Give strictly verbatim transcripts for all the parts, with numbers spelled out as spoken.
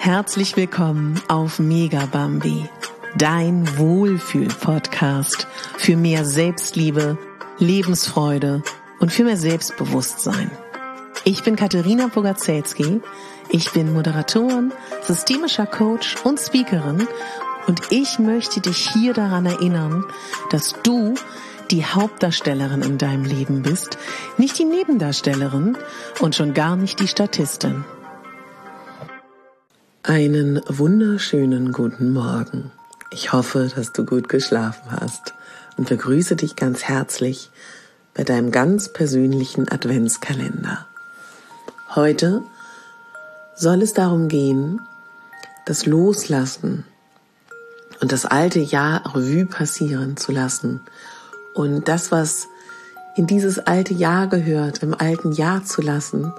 Herzlich willkommen auf Megabambi, dein Wohlfühl-Podcast für mehr Selbstliebe, Lebensfreude und für mehr Selbstbewusstsein. Ich bin Katharina Bogaczewski, ich bin Moderatorin, systemischer Coach und Speakerin und ich möchte dich hier daran erinnern, dass du die Hauptdarstellerin in deinem Leben bist, nicht die Nebendarstellerin und schon gar nicht die Statistin. Einen wunderschönen guten Morgen. Ich hoffe, dass du gut geschlafen hast und begrüße dich ganz herzlich bei deinem ganz persönlichen Adventskalender. Heute soll es darum gehen, das Loslassen und das alte Jahr Revue passieren zu lassen und das, was in dieses alte Jahr gehört, im alten Jahr zu lassen,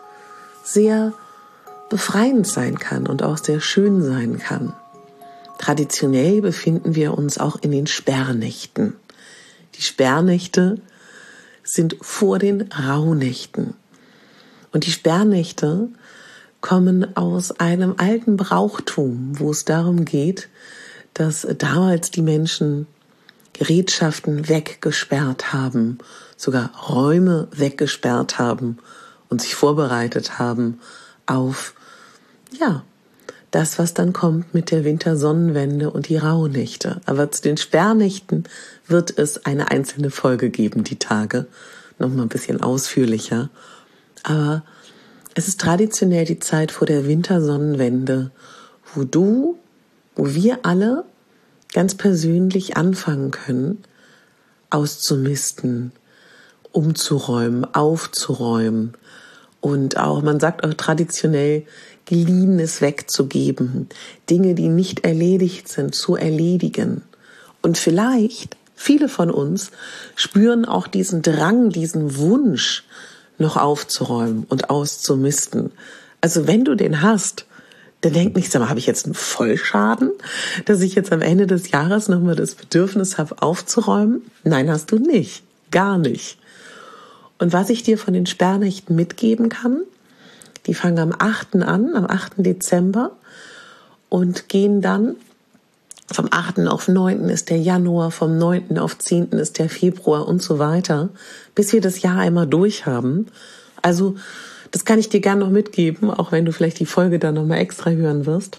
sehr befreiend sein kann und auch sehr schön sein kann. Traditionell befinden wir uns auch in den Sperrnächten. Die Sperrnächte sind vor den Rauhnächten. Und die Sperrnächte kommen aus einem alten Brauchtum, wo es darum geht, dass damals die Menschen Gerätschaften weggesperrt haben, sogar Räume weggesperrt haben und sich vorbereitet haben auf ja, das, was dann kommt mit der Wintersonnenwende und die Rauhnächte. Aber zu den Sperrnächten wird es eine einzelne Folge geben, die Tage. Nochmal ein bisschen ausführlicher. Aber es ist traditionell die Zeit vor der Wintersonnenwende, wo du, wo wir alle ganz persönlich anfangen können, auszumisten, umzuräumen, aufzuräumen und auch, man sagt auch traditionell, Geliehenes wegzugeben, Dinge, die nicht erledigt sind, zu erledigen. Und vielleicht, viele von uns spüren auch diesen Drang, diesen Wunsch, noch aufzuräumen und auszumisten. Also wenn du den hast, dann denk nicht, sag mal, habe ich jetzt einen Vollschaden, dass ich jetzt am Ende des Jahres nochmal das Bedürfnis habe, aufzuräumen? Nein, hast du nicht. Gar nicht. Und was ich dir von den Sperrnächten mitgeben kann, die fangen am achten an, am achten Dezember und gehen dann, vom achten auf neunten ist der Januar, vom neunten auf zehnten ist der Februar und so weiter, bis wir das Jahr einmal durch haben. Also das kann ich dir gerne noch mitgeben, auch wenn du vielleicht die Folge dann nochmal extra hören wirst.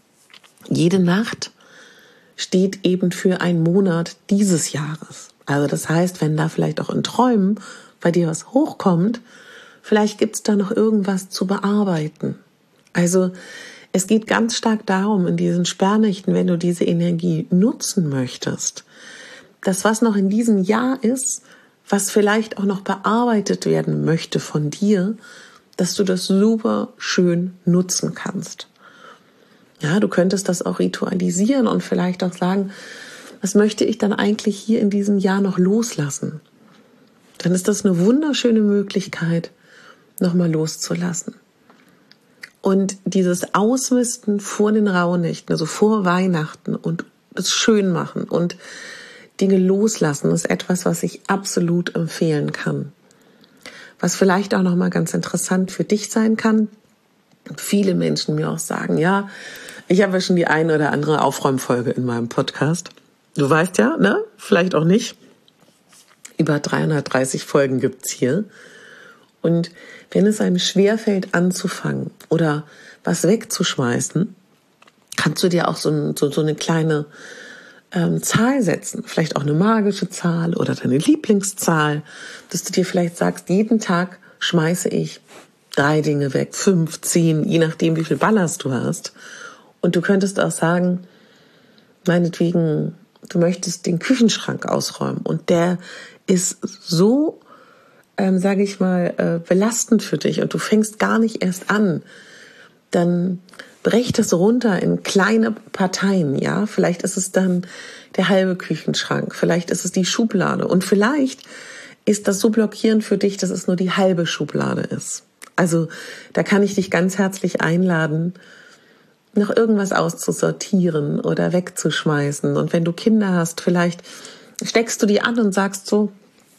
Jede Nacht steht eben für einen Monat dieses Jahres. Also das heißt, wenn da vielleicht auch in Träumen bei dir was hochkommt, vielleicht gibt's da noch irgendwas zu bearbeiten. Also es geht ganz stark darum, in diesen Sperrnächten, wenn du diese Energie nutzen möchtest, das, was noch in diesem Jahr ist, was vielleicht auch noch bearbeitet werden möchte von dir, dass du das super schön nutzen kannst. Ja, du könntest das auch ritualisieren und vielleicht auch sagen, was möchte ich dann eigentlich hier in diesem Jahr noch loslassen? Dann ist das eine wunderschöne Möglichkeit, nochmal loszulassen. Und dieses Ausmisten vor den Rauhnächten, also vor Weihnachten und das Schönmachen und Dinge loslassen, ist etwas, was ich absolut empfehlen kann. Was vielleicht auch nochmal ganz interessant für dich sein kann. Viele Menschen mir auch sagen, ja, ich habe ja schon die eine oder andere Aufräumfolge in meinem Podcast. Du weißt ja, ne? Vielleicht auch nicht. Über dreihundertdreißig Folgen gibt's hier. Und wenn es einem schwerfällt, anzufangen oder was wegzuschmeißen, kannst du dir auch so, ein, so, so eine kleine ähm, Zahl setzen. Vielleicht auch eine magische Zahl oder deine Lieblingszahl, dass du dir vielleicht sagst, jeden Tag schmeiße ich drei Dinge weg, fünf, zehn, je nachdem, wie viel Ballast du hast. Und du könntest auch sagen, meinetwegen, du möchtest den Küchenschrank ausräumen und der ist so, ähm, sage ich mal, äh, belastend für dich und du fängst gar nicht erst an, dann brech das runter in kleine Parteien, ja. Vielleicht ist es dann der halbe Küchenschrank, vielleicht ist es die Schublade und vielleicht ist das so blockierend für dich, dass es nur die halbe Schublade ist. Also da kann ich dich ganz herzlich einladen, noch irgendwas auszusortieren oder wegzuschmeißen. Und wenn du Kinder hast, vielleicht steckst du die an und sagst so,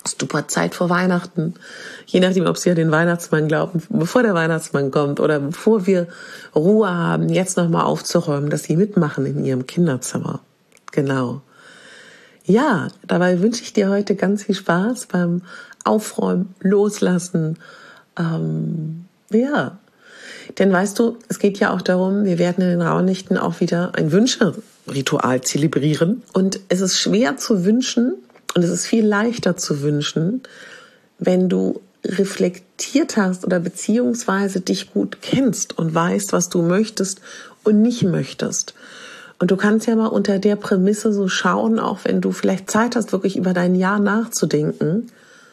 Super Zeit vor Weihnachten, je nachdem, ob Sie an den Weihnachtsmann glauben, bevor der Weihnachtsmann kommt oder bevor wir Ruhe haben, jetzt nochmal aufzuräumen, dass Sie mitmachen in Ihrem Kinderzimmer. Genau. Ja, dabei wünsche ich dir heute ganz viel Spaß beim Aufräumen, Loslassen. Ähm, ja, denn weißt du, es geht ja auch darum, wir werden in den Rauhnächten auch wieder ein Wünsche-Ritual zelebrieren. Und es ist schwer zu wünschen und es ist viel leichter zu wünschen, wenn du reflektiert hast oder beziehungsweise dich gut kennst und weißt, was du möchtest und nicht möchtest. Und du kannst ja mal unter der Prämisse so schauen, auch wenn du vielleicht Zeit hast, wirklich über dein Jahr nachzudenken.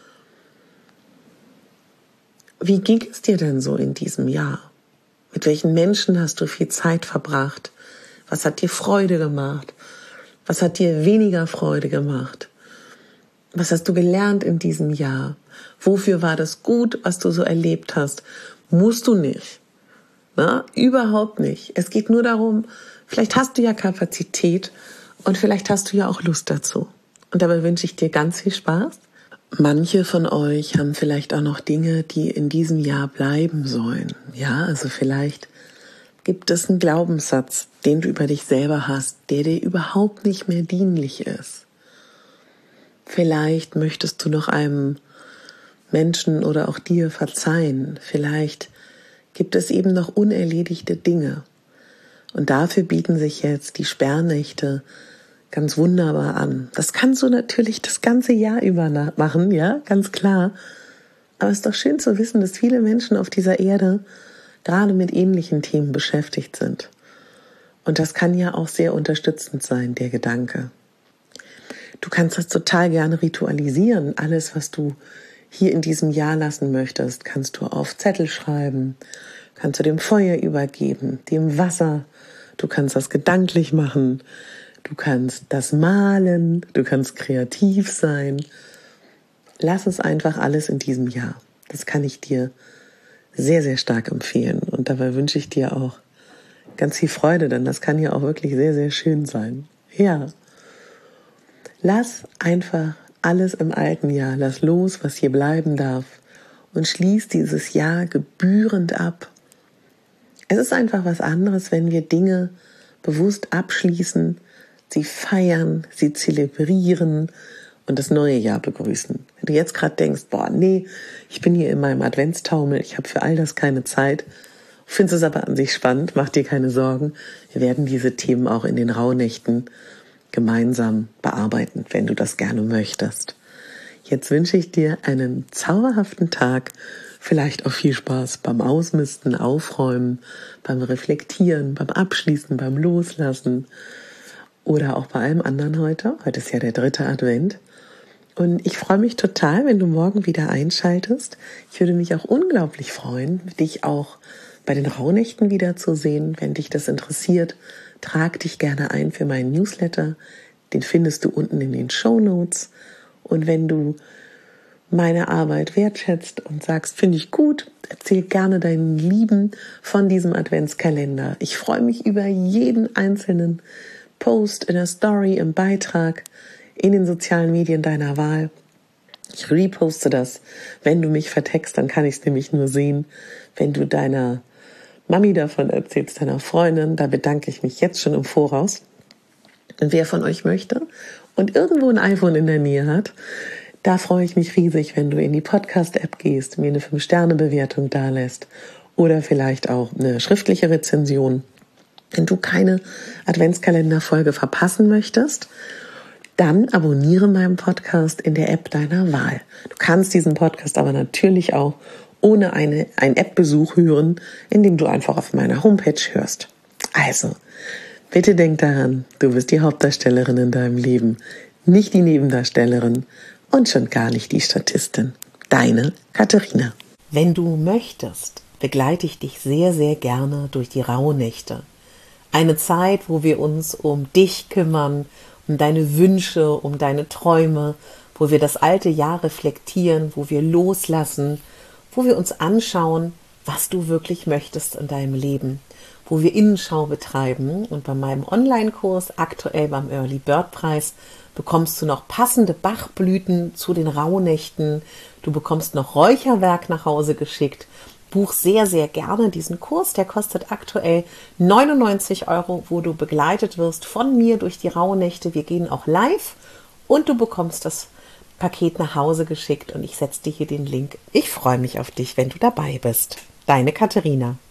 Wie ging es dir denn so in diesem Jahr? Mit welchen Menschen hast du viel Zeit verbracht? Was hat dir Freude gemacht? Was hat dir weniger Freude gemacht? Was hast du gelernt in diesem Jahr? Wofür war das gut, was du so erlebt hast? Musst du nicht. Na, überhaupt nicht. Es geht nur darum, vielleicht hast du ja Kapazität und vielleicht hast du ja auch Lust dazu. Und dabei wünsche ich dir ganz viel Spaß. Manche von euch haben vielleicht auch noch Dinge, die in diesem Jahr bleiben sollen. Ja, also vielleicht gibt es einen Glaubenssatz, den du über dich selber hast, der dir überhaupt nicht mehr dienlich ist. Vielleicht möchtest du noch einem Menschen oder auch dir verzeihen. Vielleicht gibt es eben noch unerledigte Dinge. Und dafür bieten sich jetzt die Sperrnächte ganz wunderbar an. Das kannst du natürlich das ganze Jahr über machen, ja, ganz klar. Aber es ist doch schön zu wissen, dass viele Menschen auf dieser Erde gerade mit ähnlichen Themen beschäftigt sind. Und das kann ja auch sehr unterstützend sein, der Gedanke. Du kannst das total gerne ritualisieren. Alles, was du hier in diesem Jahr lassen möchtest, kannst du auf Zettel schreiben, kannst du dem Feuer übergeben, dem Wasser. Du kannst das gedanklich machen. Du kannst das malen, du kannst kreativ sein. Lass es einfach alles in diesem Jahr. Das kann ich dir sehr, sehr stark empfehlen. Und dabei wünsche ich dir auch ganz viel Freude, denn das kann ja auch wirklich sehr, sehr schön sein. Ja. Lass einfach alles im alten Jahr. Lass los, was hier bleiben darf. Und schließ dieses Jahr gebührend ab. Es ist einfach was anderes, wenn wir Dinge bewusst abschließen, sie feiern, sie zelebrieren und das neue Jahr begrüßen. Wenn du jetzt gerade denkst, boah, nee, ich bin hier in meinem Adventstaumel, ich habe für all das keine Zeit, findest es aber an sich spannend, mach dir keine Sorgen. Wir werden diese Themen auch in den Rauhnächten gemeinsam bearbeiten, wenn du das gerne möchtest. Jetzt wünsche ich dir einen zauberhaften Tag, vielleicht auch viel Spaß beim Ausmisten, Aufräumen, beim Reflektieren, beim Abschließen, beim Loslassen. Oder auch bei allem anderen heute. Heute ist ja der dritte Advent. Und ich freue mich total, wenn du morgen wieder einschaltest. Ich würde mich auch unglaublich freuen, dich auch bei den Rauhnächten wiederzusehen. Wenn dich das interessiert, trag dich gerne ein für meinen Newsletter. Den findest du unten in den Shownotes. Und wenn du meine Arbeit wertschätzt und sagst, finde ich gut, erzähl gerne deinen Lieben von diesem Adventskalender. Ich freue mich über jeden einzelnen Post, in der Story, im Beitrag, in den sozialen Medien deiner Wahl. Ich reposte das. Wenn du mich vertext, dann kann ich es nämlich nur sehen. Wenn du deiner Mami davon erzählst, deiner Freundin, da bedanke ich mich jetzt schon im Voraus. Und wer von euch möchte und irgendwo ein iPhone in der Nähe hat, da freue ich mich riesig, wenn du in die Podcast-App gehst, mir eine fünf Sterne Bewertung dalässt oder vielleicht auch eine schriftliche Rezension. Wenn du keine Adventskalenderfolge verpassen möchtest, dann abonniere meinen Podcast in der App deiner Wahl. Du kannst diesen Podcast aber natürlich auch ohne eine, einen App-Besuch hören, indem du einfach auf meiner Homepage hörst. Also, bitte denk daran, du bist die Hauptdarstellerin in deinem Leben, nicht die Nebendarstellerin und schon gar nicht die Statistin. Deine Katharina. Wenn du möchtest, begleite ich dich sehr, sehr gerne durch die Rauhnächte. Eine Zeit, wo wir uns um dich kümmern, um deine Wünsche, um deine Träume, wo wir das alte Jahr reflektieren, wo wir loslassen, wo wir uns anschauen, was du wirklich möchtest in deinem Leben, wo wir Innenschau betreiben. Und bei meinem Online-Kurs, aktuell beim Early Bird Preis, bekommst du noch passende Bachblüten zu den Rauhnächten. Du bekommst noch Räucherwerk nach Hause geschickt. Buch sehr, sehr gerne diesen Kurs. Der kostet aktuell neunundneunzig Euro, wo du begleitet wirst von mir durch die Rauhnächte. Wir gehen auch live und du bekommst das Paket nach Hause geschickt und ich setze dir hier den Link. Ich freue mich auf dich, wenn du dabei bist. Deine Katharina.